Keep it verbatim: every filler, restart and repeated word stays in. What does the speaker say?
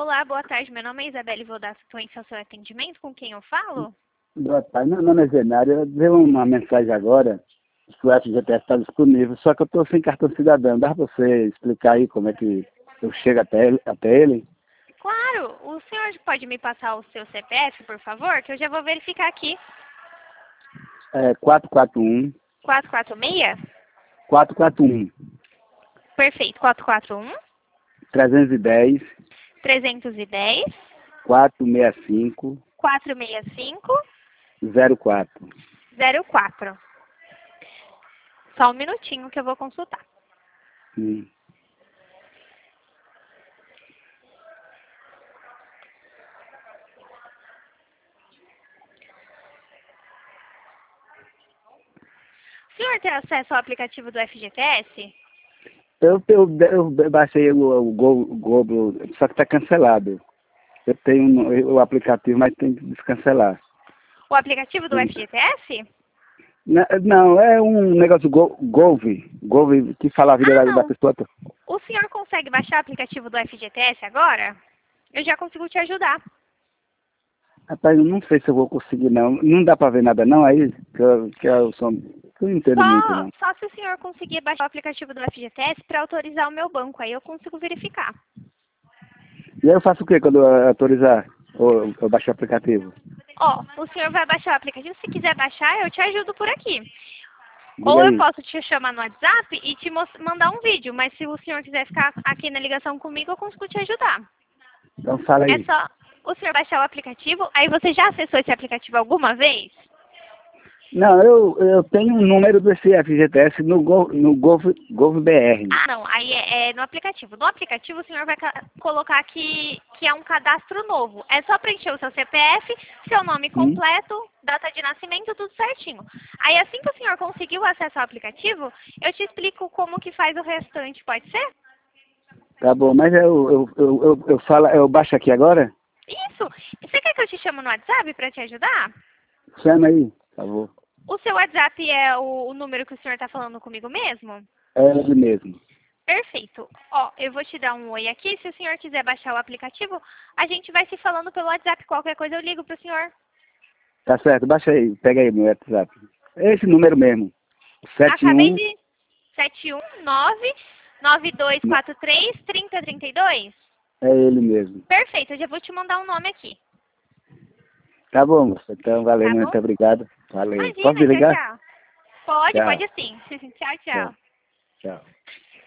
Olá, boa tarde. Meu nome é Isabelle e vou dar sequência ao seu atendimento. Com quem eu falo? Boa tarde, meu nome é Zenário. Eu dei uma mensagem agora que o F G T S está disponível, só que eu estou sem cartão cidadão. Dá para você explicar aí como é que eu chego até ele? Até ele? Claro. O senhor pode me passar o seu C P F, por favor? Que eu já vou verificar aqui. É quatro quatro um. quatro quatro seis? quatro quatro um. Perfeito. quatro quatro um, trezentos e dez. trezentos e dez, quatrocentos e sessenta e cinco. quatrocentos e sessenta e cinco, zero quatro. zero quatro. Só um minutinho que eu vou consultar. Hum. O senhor tem acesso ao aplicativo do F G T S? Eu, eu, eu baixei o, o, Go- o Globo, só que está cancelado. Eu tenho no- o aplicativo, mas tem que descancelar. O aplicativo do Hum. F G T S? Na- Não, é um negócio Go- Gov, Gov, que fala a vida Ah, da, da não. pessoa. toda. O senhor consegue baixar o aplicativo do F G T S agora? Eu já consigo te ajudar. Rapaz, eu não sei se eu vou conseguir, não. Não dá pra ver nada, não, aí? Que eu, que eu, sou, que eu não entendo muito, Só, não. só se o senhor conseguir baixar o aplicativo do F G T S para autorizar o meu banco, aí eu consigo verificar. E aí eu faço o quê quando eu autorizar? Ou eu baixo o aplicativo? Ó, o senhor vai baixar o aplicativo, se quiser baixar, eu te ajudo por aqui. Diga Ou eu aí. posso te chamar no WhatsApp e te mos- mandar um vídeo, mas se o senhor quiser ficar aqui na ligação comigo, eu consigo te ajudar. Então fala É aí. só o senhor baixar o aplicativo, aí você já acessou esse aplicativo alguma vez? Não, eu, eu tenho um número desse F G T S no, Gov, no Gov, GovBR. Ah, não, aí é, é no aplicativo. No aplicativo o senhor vai ca- colocar que, que é um cadastro novo. É só preencher o seu C P F, seu nome Hum? completo, data de nascimento, tudo certinho. Aí assim que o senhor conseguir o acesso ao aplicativo, eu te explico como que faz o restante, pode ser? Tá bom, mas eu, eu, eu, eu, eu, falo, eu baixo aqui agora? Isso! Você quer que eu te chame no WhatsApp para te ajudar? Chama aí, por favor. O seu WhatsApp é o, o número que o senhor está falando comigo mesmo? É ele mesmo. Perfeito. Ó, eu vou te dar um oi aqui. Se o senhor quiser baixar o aplicativo, a gente vai se falando pelo WhatsApp. Qualquer coisa eu ligo pro senhor. Tá certo, baixa aí, pega aí meu WhatsApp. É esse número mesmo. sete Acabei um. de... sete um nove, nove dois quatro três, três zero três dois? É ele mesmo. Perfeito, eu já vou te mandar um nome aqui. Tá bom, moça. Então, valeu, Tá bom? muito obrigado. Valeu. Posso Imagina, tchau, desligar? tchau. Pode, Tchau. pode sim. Tchau, Tchau. tchau. Tchau.